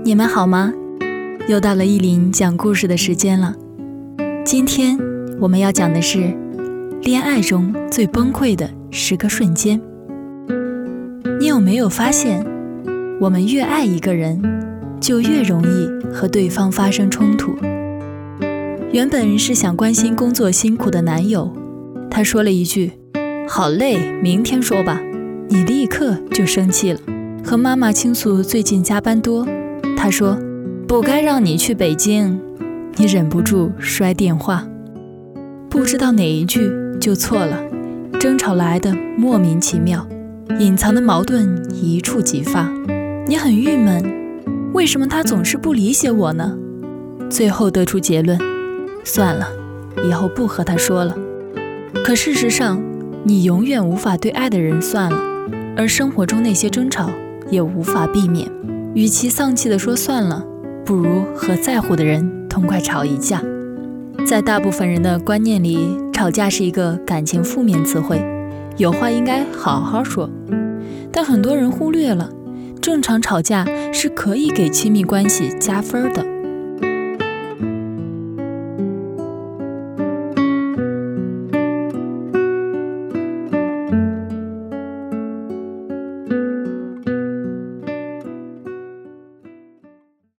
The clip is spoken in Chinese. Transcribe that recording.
你们好吗？又到了依林讲故事的时间了。今天我们要讲的是恋爱中最崩溃的10个瞬间。你有没有发现，我们越爱一个人，就越容易和对方发生冲突。原本是想关心工作辛苦的男友，他说了一句好累，明天说吧，你立刻就生气了。和妈妈倾诉最近加班多，他说不该让你去北京，你忍不住摔电话。不知道哪一句就错了，争吵来的莫名其妙，隐藏的矛盾一触即发。你很郁闷，为什么他总是不理解我呢？最后得出结论，算了，以后不和他说了。可事实上，你永远无法对爱的人算了，而生活中那些争吵也无法避免。与其丧气地说算了，不如和在乎的人痛快吵一架。在大部分人的观念里，吵架是一个感情负面词汇，有话应该好好说。但很多人忽略了，正常吵架是可以给亲密关系加分的。